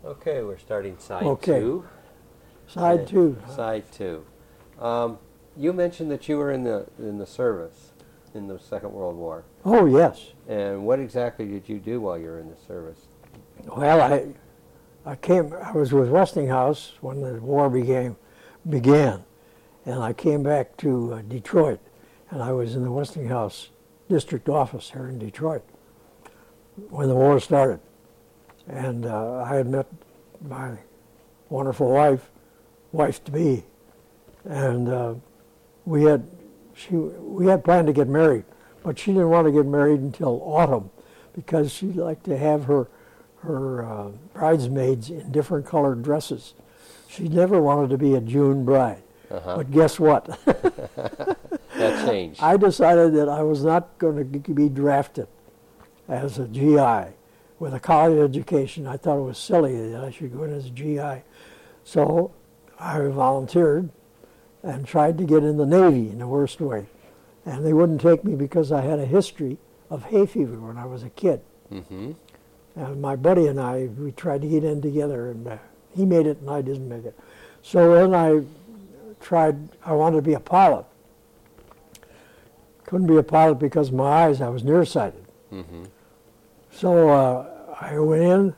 Okay, we're starting side Okay. two. Side Okay, two. Side two. You mentioned that you were in the service in the Second World War. Oh, yes. And what exactly did you do while you were in the service? Well, I was with Westinghouse when the war began, and I came back to Detroit, and I was in the Westinghouse district office here in Detroit when the war started. And I had met my wonderful wife-to-be, and we had planned to get married, but she didn't want to get married until autumn because she liked to have her bridesmaids in different colored dresses. She never wanted to be a June bride. But guess what? That changed. I decided that I was not going to be drafted as a GI with a college education. I thought it was silly that I should go in as a GI. So I volunteered and tried to get in the Navy in the worst way. And they wouldn't take me because I had a history of hay fever when I was a kid. Mm-hmm. And my buddy and we tried to get in together, and he made it and I didn't make it. So then I wanted to be a pilot. Couldn't be a pilot because of my eyes, I was nearsighted. Mm-hmm. So I went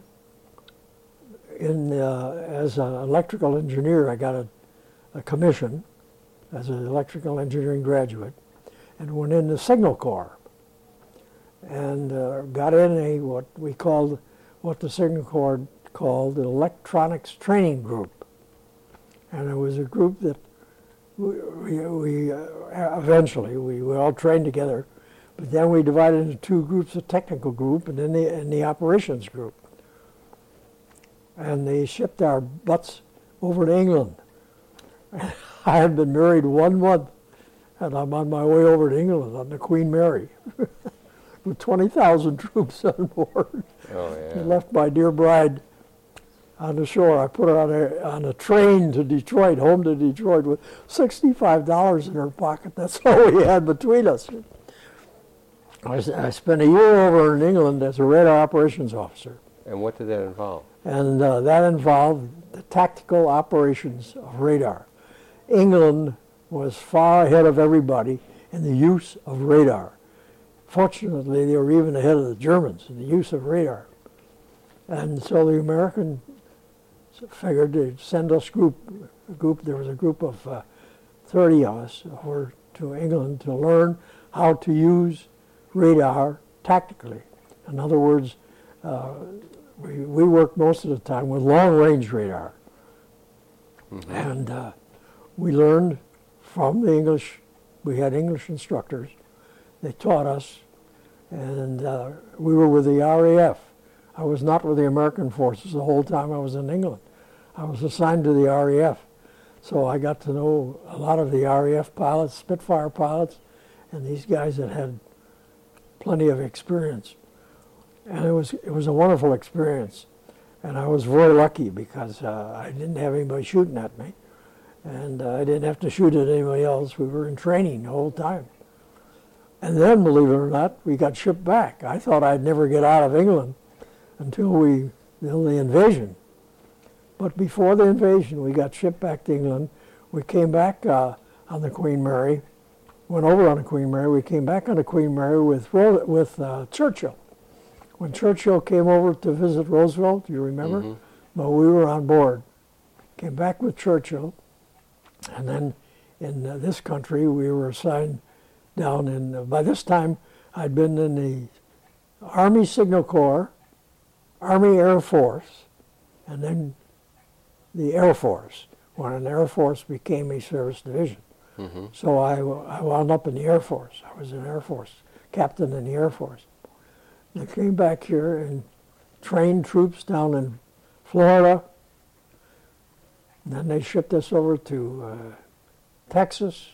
in as an electrical engineer. I got a commission as an electrical engineering graduate and went in the Signal Corps. And got in what the Signal Corps called the Electronics Training Group. And it was a group that we eventually all trained together, but then we divided into two groups, a technical group and then the operations group. And they shipped our butts over to England. I had been married 1 month, and I'm on my way over to England on the Queen Mary. With 20,000 troops on board. Oh, yeah. I left my dear bride on the shore. I put her on a train to Detroit, home to Detroit, with $65 in her pocket. That's all we had between us. I spent a year over in England as a radar operations officer. And what did that involve? And that involved the tactical operations of radar. England was far ahead of everybody in the use of radar. Fortunately, they were even ahead of the Germans in the use of radar. And so the Americans figured they'd send us there was a group of 30 of us over to England to learn how to use radar tactically. In other words, we worked most of the time with long-range radar. Mm-hmm. And we learned from the English. We had English instructors. They taught us, and we were with the RAF. I was not with the American forces the whole time I was in England. I was assigned to the RAF. So I got to know a lot of the RAF pilots, Spitfire pilots, and these guys that had plenty of experience. And it was a wonderful experience. And I was very lucky because I didn't have anybody shooting at me. And I didn't have to shoot at anybody else. We were in training the whole time. And then, believe it or not, we got shipped back. I thought I'd never get out of England until the invasion. But before the invasion, we got shipped back to England. We came back on the Queen Mary, went over on the Queen Mary. We came back on the Queen Mary with Churchill. When Churchill came over to visit Roosevelt, do you remember? Mm-hmm. But we were on board. Came back with Churchill. And then in this country, we were assigned down in, by this time, I'd been in the Army Signal Corps, Army Air Force, and then the Air Force, when an Air Force became a service division. Mm-hmm. So I wound up in the Air Force. I was an Air Force captain in the Air Force. I came back here and trained troops down in Florida. And then they shipped us over to Texas,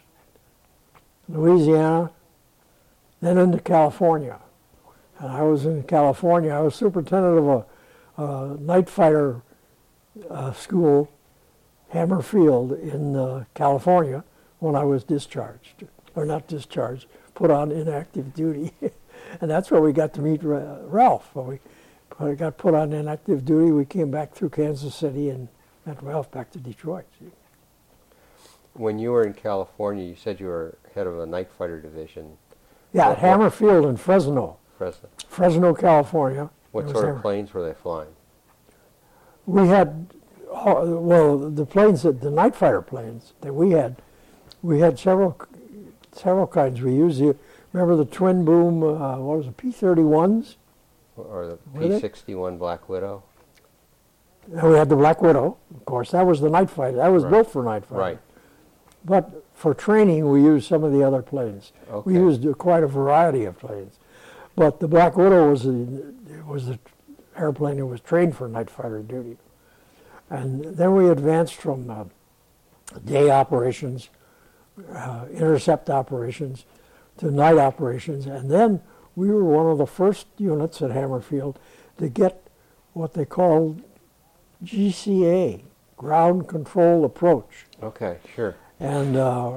Louisiana, then into California. And I was in California. I was superintendent of a night fighter school, Hammer Field, in California when I was discharged, or not discharged, put on inactive duty. And that's where we got to meet Ralph. But I got put on inactive duty. We came back through Kansas City and met Ralph back to Detroit. See? When you were in California, you said you were head of a night fighter division. Yeah, What- at Hammerfield in Fresno, Fresno. California. What It was sort of Hammer- planes were they flying? We had, well, the planes, the night fighter planes that we had several kinds. We used remember the twin boom, what was it, P-31s? Or the Were they? P-61 Black Widow? And we had the Black Widow, of course. That was the night fighter. That was Right. built for night fighter. Right. But for training, we used some of the other planes. Okay. We used quite a variety of planes. But the Black Widow was the airplane that was trained for night fighter duty. And then we advanced from day operations, intercept operations, to night operations. And then we were one of the first units at Hammerfield to get what they called GCA, ground control approach. Okay, sure. And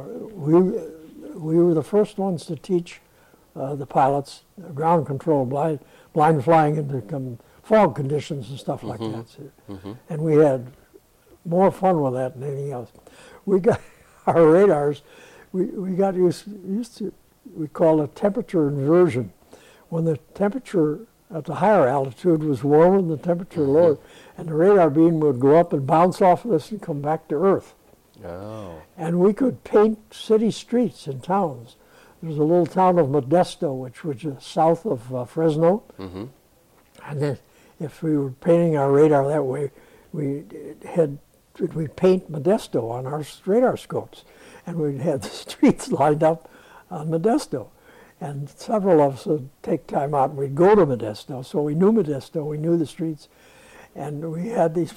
we were the first ones to teach the pilots ground control, blind flying into fog conditions and stuff like that. And we had more fun with that than anything else. We got our radars, we got used to, we call it temperature inversion. When the temperature at the higher altitude was warmer than the temperature lower, and the radar beam would go up and bounce off of this and come back to Earth. Oh. And we could paint city streets and towns. There was a little town of Modesto, which was south of Fresno. Mm-hmm. And then if we were painting our radar that way, we'd paint Modesto on our radar scopes. And we'd have the streets lined up on Modesto. And several of us would take time out and we'd go to Modesto. So we knew Modesto, we knew the streets. And we had these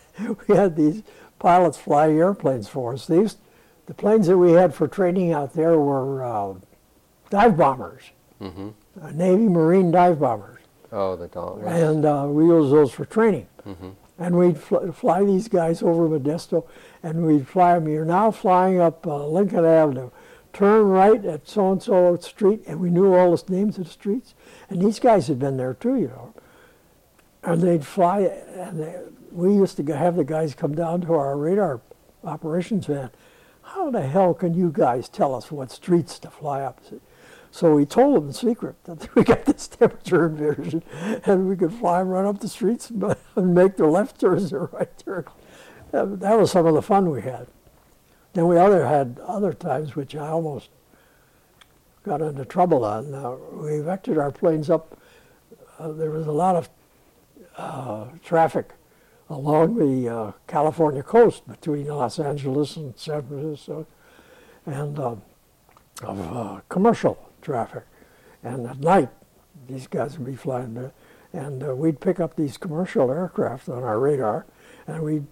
pilots flying airplanes for us. The planes that we had for training out there were dive bombers, Navy Marine dive bombers. Oh, the Dauntless. And we used those for training. Mm-hmm. And we'd fly these guys over Modesto, and we'd fly them. You're now flying up Lincoln Avenue. Turn right at so-and-so street, and we knew all the names of the streets. And these guys had been there too, you know. And they'd fly, and we used to have the guys come down to our radar operations van. How the hell can you guys tell us what streets to fly up? So we told them in secret that we got this temperature inversion, and we could fly them right up the streets and make their left turns or right turns. That was some of the fun we had. Then we had other times which I almost got into trouble on. We vectored our planes up. There was a lot of traffic along the California coast between Los Angeles and San Francisco, and of commercial traffic. And at night, these guys would be flying there, and we'd pick up these commercial aircraft on our radar, and we'd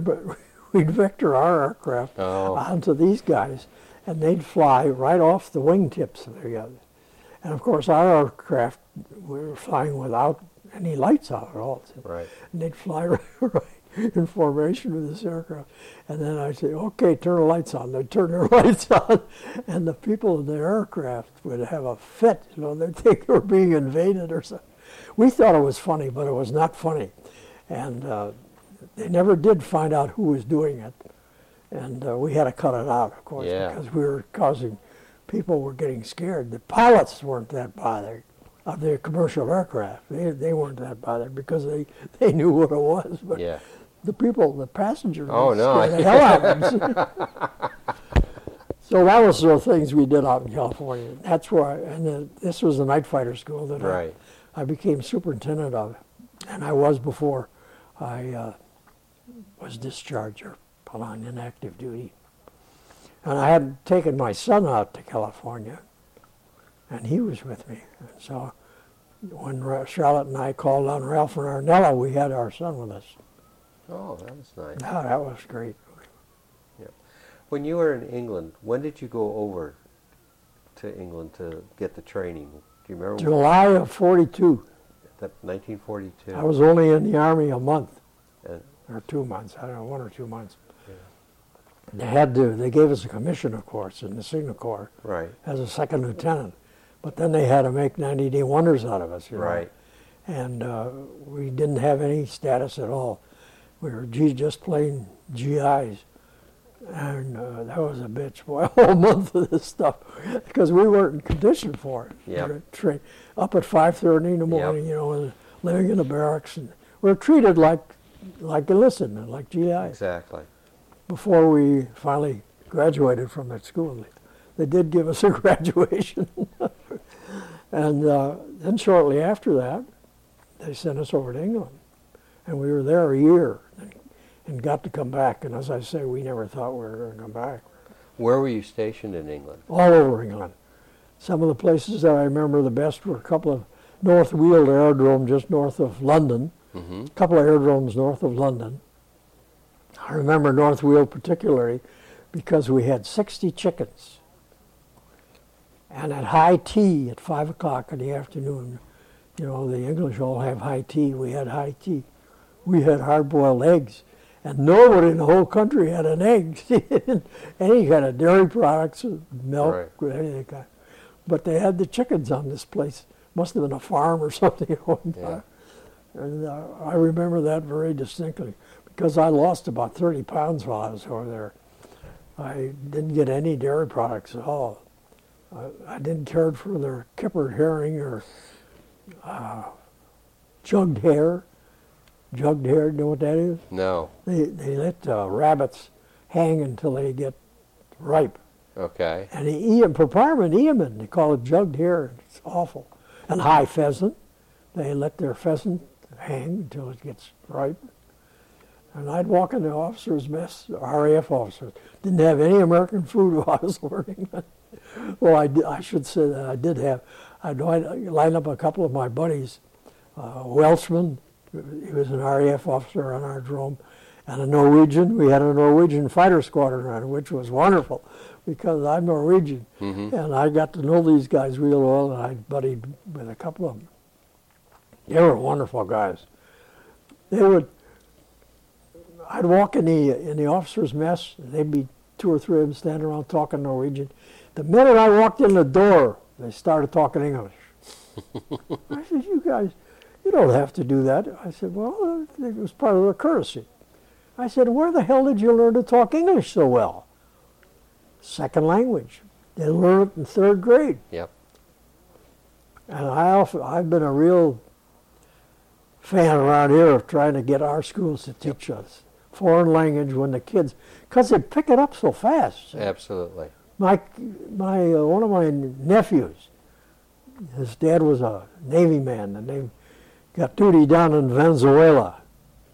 vector our aircraft onto these guys, and they'd fly right off the wingtips of the others. And of course, our aircraft, we were flying without any lights on at all. Right. And they'd fly right in formation with this aircraft. And then I'd say, okay, turn the lights on. They'd turn their lights on, and the people in the aircraft would have a fit. You know, they'd think they were being invaded or something. We thought it was funny, but it was not funny. And they never did find out who was doing it. And we had to cut it out, of course, because we were causing, people were getting scared. The pilots weren't that bothered of their commercial aircraft. They weren't that bothered because they knew what it was. But the people, the passengers, scared the hell out of them. So that was the things we did out in California. That's where, this was the night fighter school that I became superintendent of, and I was before I was discharged or put on inactive duty. And I had taken my son out to California, and he was with me. And so when Charlotte and I called on Ralph and Arnella, we had our son with us. Oh, that was nice. Oh, that was great. Yeah. When you were in England, when did you go over to England to get the training? Do you remember? July of 42. That 1942. I was only in the Army a month, or 2 months. I don't know, 1 or 2 months. Yeah. They gave us a commission, of course, in the Signal Corps as a second lieutenant. But then they had to make 90-day wonders out of us, you know. Right. and we didn't have any status at all. We were just plain GIs, and that was a bitch, boy, a whole month of this stuff, because we weren't in condition for it. Yep. We were up at 5:30 in the morning, Yep. and living in the barracks, and we were treated like enlistment, like GIs. Exactly. Before we finally graduated from that school, they did give us a graduation. And then shortly after that, they sent us over to England. And we were there a year and got to come back. And as I say, we never thought we were going to come back. Where were you stationed in England? All over England. Some of the places that I remember the best were a couple of North Weald Aerodrome just north of London, Mm-hmm. a couple of aerodromes north of London. I remember North Weald particularly because we had 60 chickens. And at high tea at 5 o'clock in the afternoon, you know, the English all have high tea. We had high tea. We had hard-boiled eggs. And nobody in the whole country had an egg. Any kind of dairy products, milk, anything kind. But they had the chickens on this place. Must have been a farm or something at one time. Yeah. And I remember that very distinctly because I lost about 30 pounds while I was over there. I didn't get any dairy products at all. I didn't care for their kippered herring or jugged hare. Jugged hare, you know what that is? No. They let rabbits hang until they get ripe. Okay. And they eat them, for Parliament, eat them, and they call it jugged hare. It's awful. And high pheasant. They let their pheasant hang until it gets ripe. And I'd walk in the officers' mess, RAF officers. Didn't have any American food while I was learning. Well, I should say that I did have. I'd line up a couple of my buddies, Welshman, he was an RAF officer on our drone, and a Norwegian. We had a Norwegian fighter squadron on, which was wonderful because I'm Norwegian. Mm-hmm. And I got to know these guys real well, and I buddied with a couple of them. They were wonderful guys. I'd walk in the officers' mess, and there'd be 2 or 3 of them standing around talking Norwegian. The minute I walked in the door, they started talking English. I said, "You guys, you don't have to do that." I said, "Well, it was part of the courtesy." I said, "Where the hell did you learn to talk English so well?" Second language. They learn it in 3rd grade. Yep. And I've been a real fan around here of trying to get our schools to teach us foreign language when the kids, because they pick it up so fast. Absolutely. One of my nephews, his dad was a Navy man, and they got duty down in Venezuela.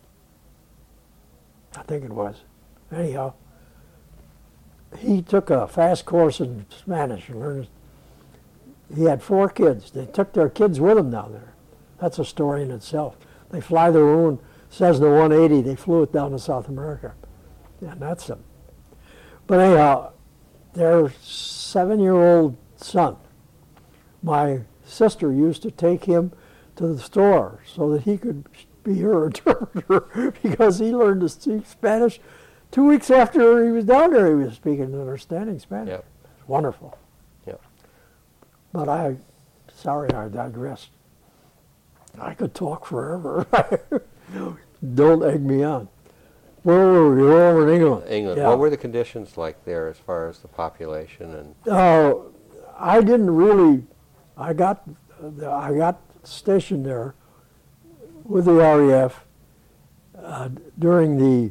I think it was. Anyhow, he took a fast course in Spanish and learned. He had 4 kids. They took their kids with them down there. That's a story in itself. They fly their own Cessna 180. They flew it down to South America. And that's them. But anyhow, their 7-year-old son, my sister used to take him to the store so that he could be her interpreter because he learned to speak Spanish. 2 weeks after he was down there, he was speaking and understanding Spanish. Yep. Wonderful. Yep. But sorry, I digressed. I could talk forever. Don't egg me on. Where were we? We were over in England. England. Yeah. What were the conditions like there as far as the population and? I didn't really. I got stationed there with the RAF during the,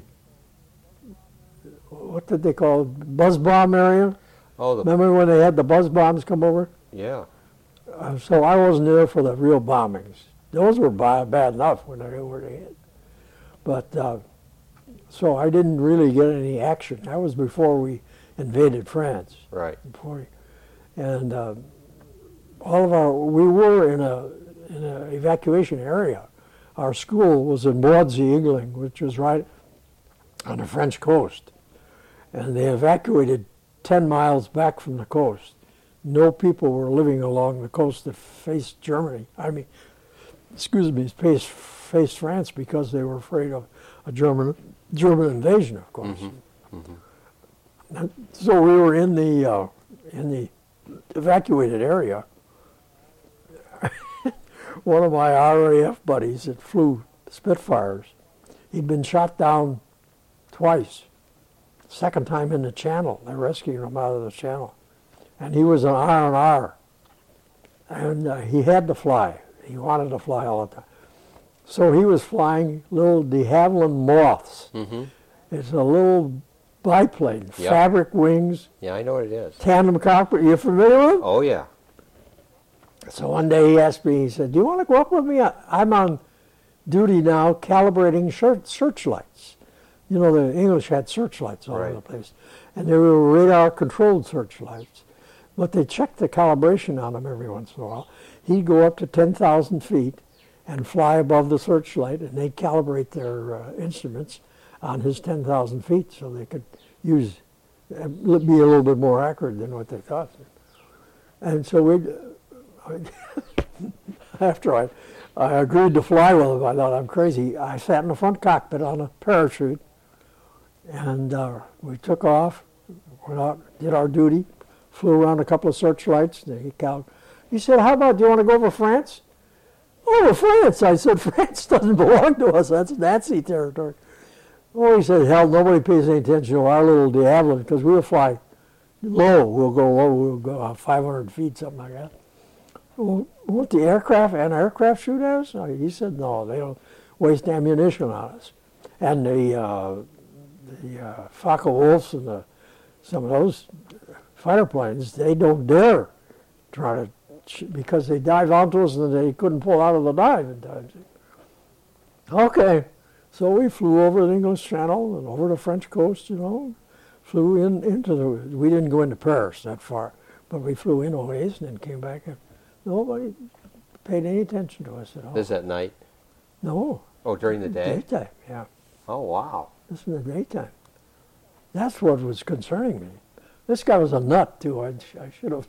what did they call it, buzz bomb area? Oh, Remember when they had the buzz bombs come over? yeah. So I wasn't there for the real bombings. Those were bad enough when they were hit. But so I didn't really get any action. That was before we invaded France. Right. And we were in an evacuation area. Our school was in Boadsy, England, which was right on the French coast. And they evacuated 10 miles back from the coast. No people were living along the coast that faced Germany. Faced France because they were afraid of a German invasion, of course. Mm-hmm. Mm-hmm. So we were in the evacuated area. one of my RAF buddies that flew Spitfires, he'd been shot down twice. Second time in the Channel. They rescued him out of the Channel. And he was an R&R. And he had to fly. He wanted to fly all the time. So he was flying little de Havilland Moths. Mm-hmm. It's a little biplane, Yep. fabric wings, Yeah, I know what it is. tandem cockpit. You familiar with it? Oh, yeah. So one day he asked me, he said, do you want to go up with me? I'm on duty now calibrating searchlights. You know, the English had searchlights all over Right. the place. And they were radar-controlled searchlights. But they checked the calibration on them every once in a while. He'd go up to 10,000 feet and fly above the searchlight, and they'd calibrate their instruments on his 10,000 feet so they could be a little bit more accurate than what they thought. And so after I agreed to fly with him, I thought I'm crazy. I sat in the front cockpit on a parachute, and we took off, went out, did our duty, flew around a couple of searchlights. He said, how about, do you want to go over France? Over France? I said, France doesn't belong to us. That's Nazi territory. Oh, he said, hell, nobody pays any attention to our little de Havilland because we'll fly low. We'll go low. We'll go 500 feet, something like that. Well, won't the aircraft shoot at us? He said, no, they don't waste ammunition on us. And the Focke-Wulfs and some of those fighter planes, they don't dare try to, because they dive onto us and they couldn't pull out of the dive in time. Okay, so we flew over the English Channel and over the French coast, flew we didn't go into Paris that far, but we flew in a ways and then came back and nobody paid any attention to us at all. This at night? No. Oh, during the day? Daytime, yeah. Oh, wow. This was the daytime. That's what was concerning me. This guy was a nut, too. I should have,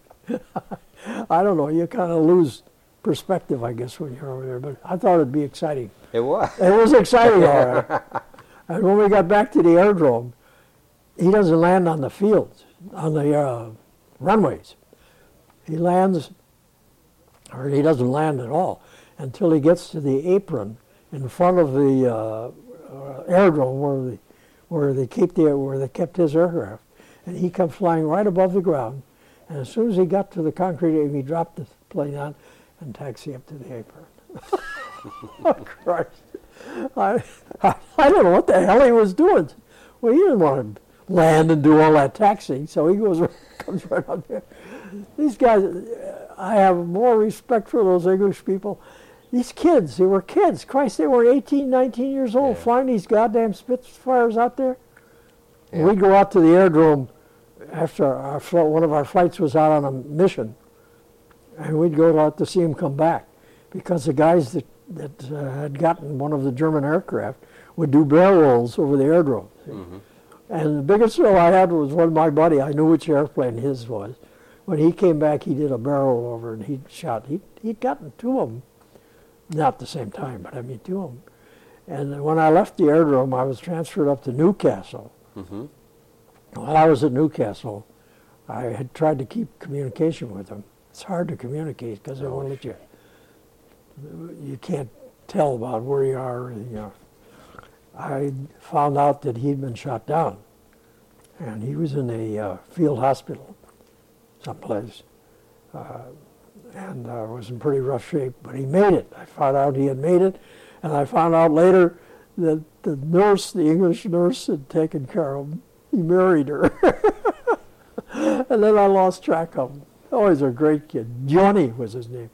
I don't know, you kind of lose perspective, I guess, when you're over there, but I thought it'd be exciting. It was. It was exciting, all right. And when we got back to the aerodrome, he doesn't land on the fields, on the runways. He lands, or he doesn't land at all, until he gets to the apron in front of the aerodrome where they kept his aircraft. And he comes flying right above the ground. And as soon as he got to the concrete apron, he dropped the plane on and taxi up to the apron. Oh, Christ. I don't know what the hell he was doing. Well, he didn't want to land and do all that taxiing, so he comes right up there. These guys, I have more respect for those English people. These kids, they were kids. Christ, they were 18, 19 years old flying these goddamn Spitfires out there. Yeah. We'd go out to the aerodrome after one of our flights was out on a mission, and we'd go out to see them come back because the guys that had gotten one of the German aircraft would do barrel rolls over the aerodrome. Mm-hmm. And the biggest thrill I had was one of my buddy, I knew which airplane his was. When he came back, he did a barrel roll over and he'd gotten two of them. Not at the same time, but I mean two of them. And when I left the aerodrome, I was transferred up to Newcastle. Mm-hmm. While I was at Newcastle, I had tried to keep communication with them. It's hard to communicate because they won't let you. You can't tell about where you are. I found out that he'd been shot down, and he was in a field hospital someplace, and was in pretty rough shape. But he made it. I found out he had made it, and I found out later that the English nurse, had taken care of him. He married her. And then I lost track of him. Oh, he's a great kid. Johnny was his name.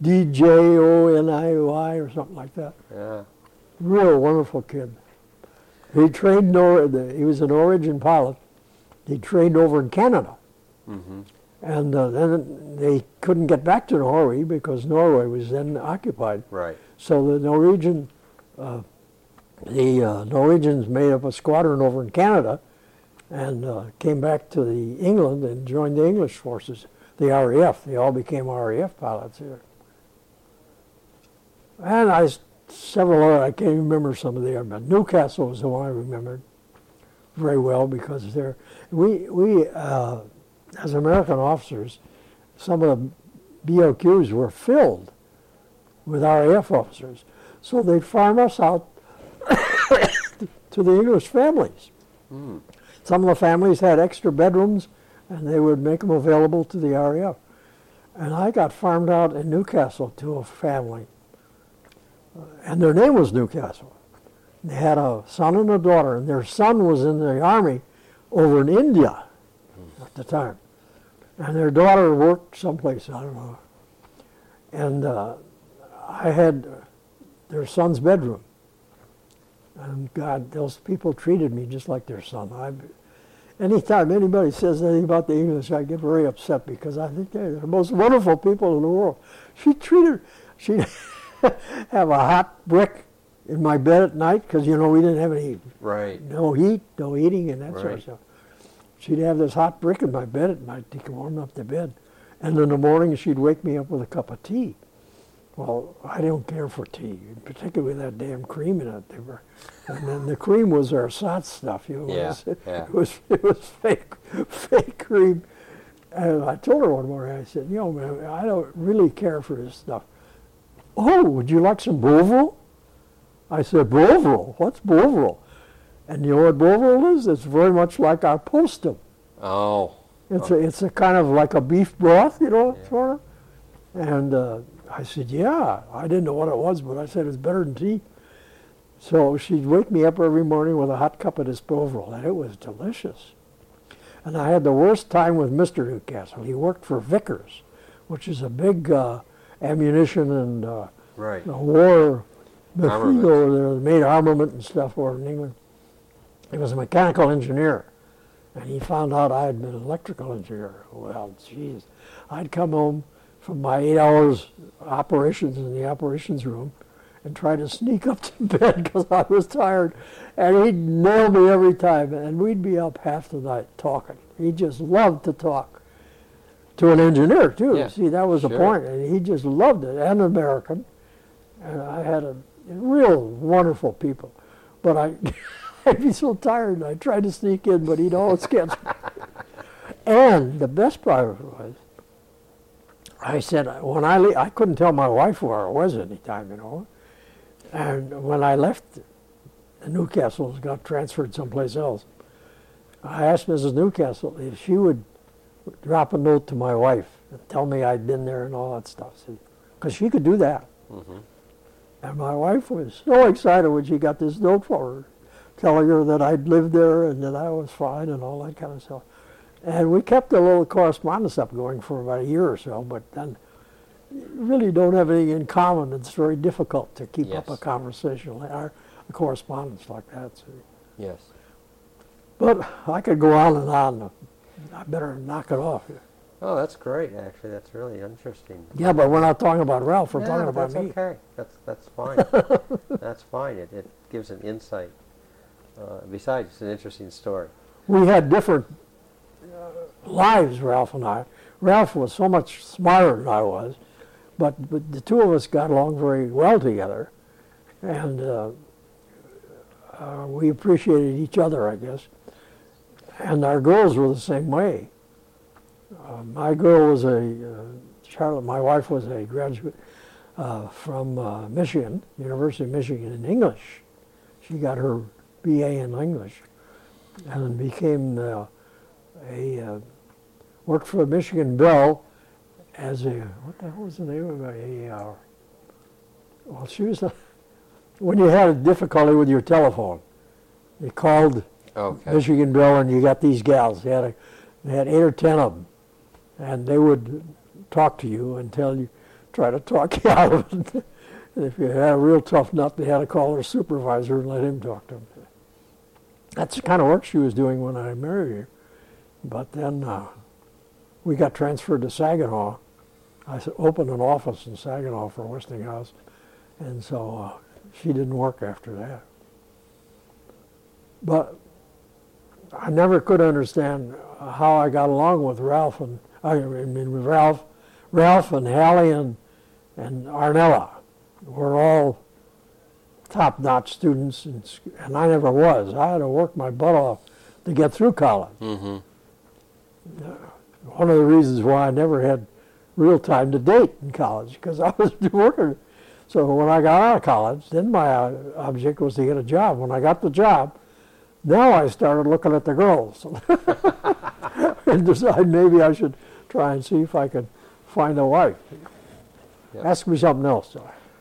D-J-O-N-I-Y or something like that. Yeah. Real wonderful kid. He trained, he was a Norwegian pilot. He trained over in Canada. Mm-hmm. And then they couldn't get back to Norway because Norway was then occupied. Right. So the Norwegians made up a squadron over in Canada and came back to England and joined the English forces, the RAF. They all became RAF pilots here. And several other, I can't even remember some of them, but Newcastle was the one I remembered very well because we as American officers, some of the BOQs were filled with RAF officers. So they'd farm us out to the English families. Mm. Some of the families had extra bedrooms, and they would make them available to the RAF. And I got farmed out in Newcastle to a family, and their name was Newcastle. They had a son and a daughter, and their son was in the army over in India at the time. And their daughter worked someplace, I don't know. And I had their son's bedroom. And God, those people treated me just like their son. Anytime anybody says anything about the English, I get very upset because I think they're the most wonderful people in the world. She'd have a hot brick in my bed at night because, you know, we didn't have any, Right. no heat, no heating and that sort of Right. stuff. She'd have this hot brick in my bed at night to warm up the bed. And in the morning, she'd wake me up with a cup of tea. Well, I don't care for tea, particularly with that damn cream in it. And then the cream was our ersatz stuff. You know, Yeah, it was fake cream. And I told her one morning, I said, you know, man, I don't really care for this stuff. Oh, would you like some Bovril? I said, Bovril? What's Bovril? And you know what Bovril is? It's very much like our postum. Oh. It's a kind of like a beef broth, you know, Yeah. sort of. And I said, yeah. I didn't know what it was, but I said it's better than tea. So she'd wake me up every morning with a hot cup of this Bovril, and it was delicious. And I had the worst time with Mr. Newcastle. He worked for Vickers, which is a big ammunition and Right. war Armament. machine over there. They made armament and stuff over in England. He was a mechanical engineer, and he found out I had been an electrical engineer. Well, geez, I'd come home from my 8 hours operations in the operations room and try to sneak up to bed because I was tired, and he'd nail me every time, and we'd be up half the night talking. He just loved to talk to an engineer too. Yeah, See, that was the sure. point, and he just loved it, and an American. And I had a real wonderful people, but I'd be so tired. I tried to sneak in, but he'd always catch me. And the best part of it was, I said when I couldn't tell my wife where I was any time, you know. And when I left Newcastle, got transferred someplace else, I asked Mrs. Newcastle if she would drop a note to my wife and tell me I'd been there and all that stuff, because she could do that. Mm-hmm. And my wife was so excited when she got this note for her, telling her that I'd lived there and that I was fine and all that kind of stuff. And we kept a little correspondence up going for about a year or so, but then you really don't have anything in common. It's very difficult to keep up Yes. a conversation, a correspondence like that. So. Yes. But I could go on and on. I better knock it off. Oh, that's great. Actually, that's really interesting. Yeah, but we're not talking about Ralph. We're Yeah, talking about that's me. okay. That's fine. That's fine. It gives an insight. Besides, it's an interesting story. We had different lives, Ralph and I. Ralph was so much smarter than I was, but the two of us got along very well together, and we appreciated each other, I guess. And our girls were the same way. My girl was Charlotte, my wife was a graduate from Michigan, University of Michigan in English. She got her BA in English and became worked for Michigan Bell as what the hell was the name of it? Well, she was when you had a difficulty with your telephone, you called Okay. Michigan Bell and you got these gals. They had 8 or 10 of them, and they would talk to you and try to talk you out of it. And if you had a real tough nut, they had to call their supervisor and let him talk to them. That's the kind of work she was doing when I married her. But then we got transferred to Saginaw. I opened an office in Saginaw for Westinghouse, and so she didn't work after that. But I never could understand how I got along with Ralph and Ralph and Hallie and Arnella were all top-notch students, and I never was. I had to work my butt off to get through college. Mm-hmm. One of the reasons why I never had real time to date in college, because I was working So when I got out of college, then my object was to get a job. When I got the job, now I started looking at the girls and decide maybe I should try and see if I could find a wife. Yep. Ask me something else.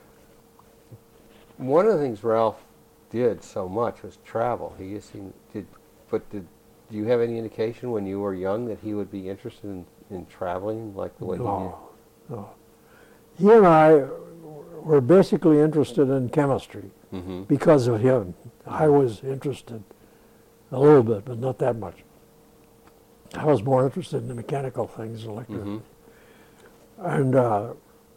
One of the things Ralph did so much was travel. Did you have any indication when you were young that he would be interested in traveling like the way he did? No. He and I were basically interested in chemistry because of him. I was interested a little bit, but not that much. I was more interested in the mechanical things, and I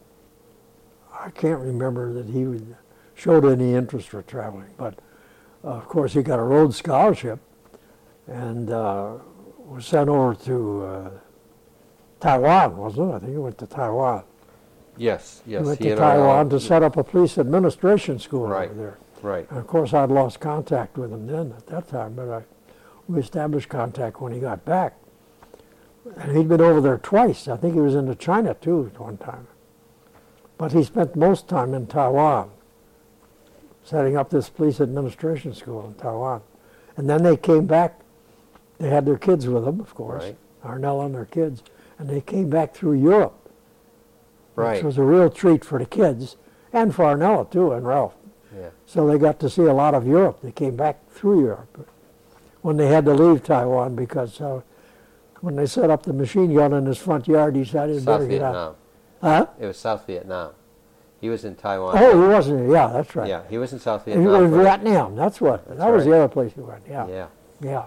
can't remember that he showed any interest for traveling. But of course, he got a Rhodes Scholarship and was sent over to Taiwan, wasn't it? I think he went to Taiwan. Yes. He went to Taiwan to set up a police administration school over there. Right. And of course, I'd lost contact with him then at that time, but we established contact when he got back. And he'd been over there twice. I think he was into China too at one time. But he spent most time in Taiwan, setting up this police administration school in Taiwan. And then they came back. They had their kids with them, of course, Right. Arnella and their kids, and they came back through Europe, Right. which was a real treat for the kids and for Arnella too and Ralph. Yeah. So they got to see a lot of Europe. They came back through Europe when they had to leave Taiwan because when they set up the machine gun in his front yard, he decided South better get out. Vietnam. Huh? It was South Vietnam. He was in Taiwan. Oh, he wasn't. Yeah, that's right. Yeah, he was in South And he Vietnam. was in for- Vietnam. That's what. That's That was right. the other place he went. Yeah. Yeah. Yeah.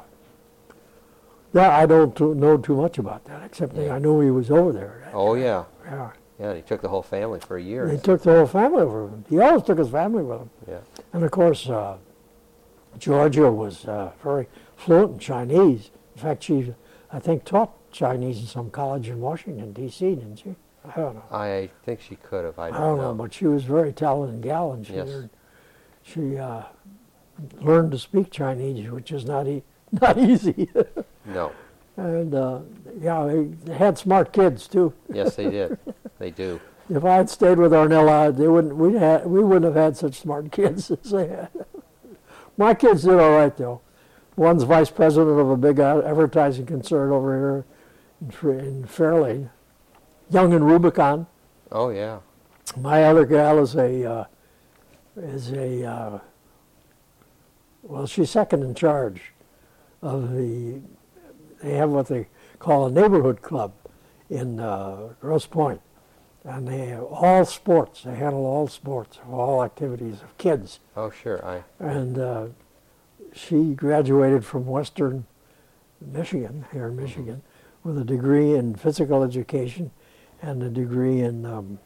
That I don't know too much about that, except that Yeah. I knew he was over there. Oh, yeah. Yeah. Yeah, and he took the whole family for a year. He took the whole family with him. He always took his family with him. Yeah. And of course, Georgia was very fluent in Chinese. In fact, she, I think, taught Chinese in some college in Washington, D.C., didn't she? I don't know. I think she could have. I I don't don't know. know, but she was a very talented gal, and Yes. she learned to speak Chinese, which is not easy. No. And yeah, they had smart kids too. Yes, they did. They do. If I had stayed with Arnella, we wouldn't have had such smart kids as they had. My kids did all right though. One's vice president of a big advertising concern over here in Fairlane, Young and Rubicon. Oh, yeah. My other gal is well, she's second in charge of they have what they call a neighborhood club in Grosse Pointe. And they have all sports. They handle all sports, all activities of kids. Oh, sure. And she graduated from Western Michigan, here in Michigan, with a degree in physical education and a degree in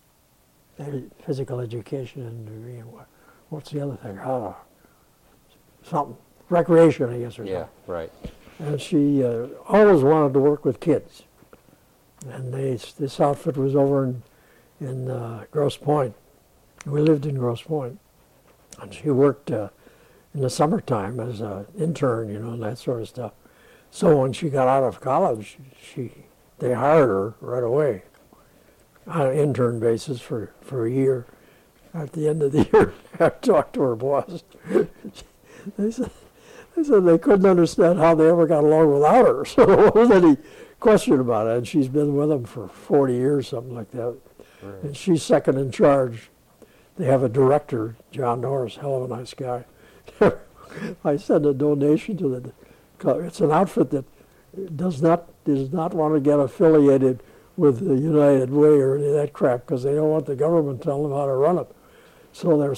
physical education and a degree in what's the other thing? Something. Recreation, I guess, or Yeah, something. right. And she always wanted to work with kids. And this outfit was over in Grosse Pointe. We lived in Grosse Pointe. And she worked in the summertime as an intern, and that sort of stuff. So when she got out of college, they hired her right away on an intern basis for a year. At the end of the year, I talked to her boss. They said they couldn't understand how they ever got along without her. So there wasn't any question about it. And she's been with them for 40 years, something like that. Right. And she's second in charge. They have a director, John Norris, hell of a nice guy. I sent a donation to it's an outfit that does not want to get affiliated with the United Way or any of that crap because they don't want the government telling them how to run it. So they're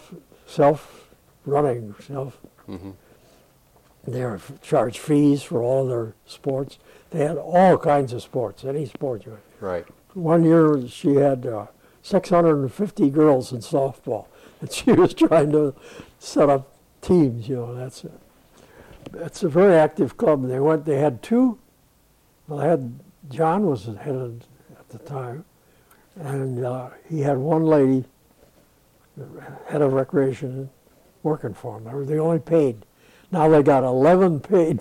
self-running, Mm-hmm. They charge fees for all their sports. They had all kinds of sports, any sport you had. Right. One year she had 650 girls in softball, and she was trying to set up teams. That's a very active club. They had two. Well, John was the head at the time, and he had one lady, head of recreation, working for him. They were the only paid. Now they got 11 paid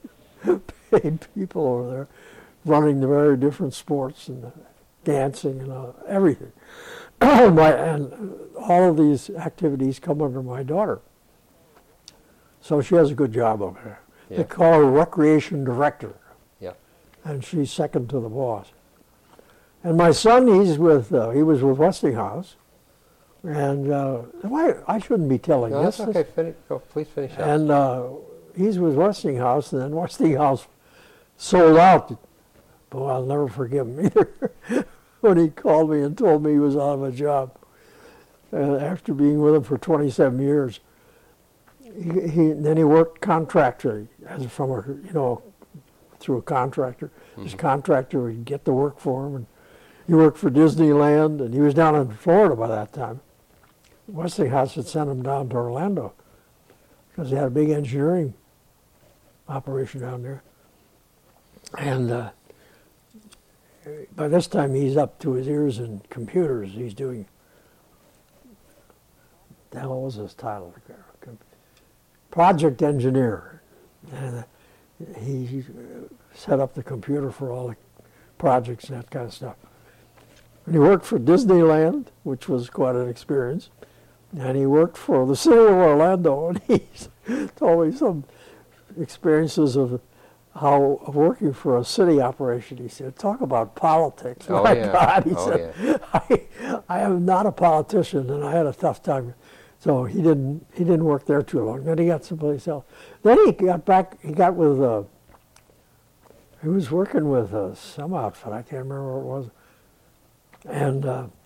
people over there running the very different sports and dancing and everything. and all of these activities come under my daughter. So she has a good job over there. Yeah. They call her recreation director. Yeah. And she's second to the boss. And my son, he was with Westinghouse. And I shouldn't be telling No, this. that's okay. Please finish up. And he's with Westinghouse, and then Westinghouse sold out. Boy, I'll never forgive him either. When he called me and told me he was out of a job after being with him for 27 years. Then he worked contractor through a contractor. This contractor would get the work for him, and he worked for Disneyland, and he was down in Florida by that time. Westinghouse had sent him down to Orlando because they had a big engineering operation down there. And by this time, he's up to his ears in computers. He's doing, the hell was his title? Project engineer. And he set up the computer for all the projects and that kind of stuff. And he worked for Disneyland, which was quite an experience. And he worked for the city of Orlando, and he's told me some experiences of working for a city operation. He said, talk about politics. Oh, My yeah. God, he Oh, said, yeah. I am not a politician, and I had a tough time. So he didn't work there too long. Then he got someplace else. Then he got back, he was working with some outfit, I can't remember what it was. And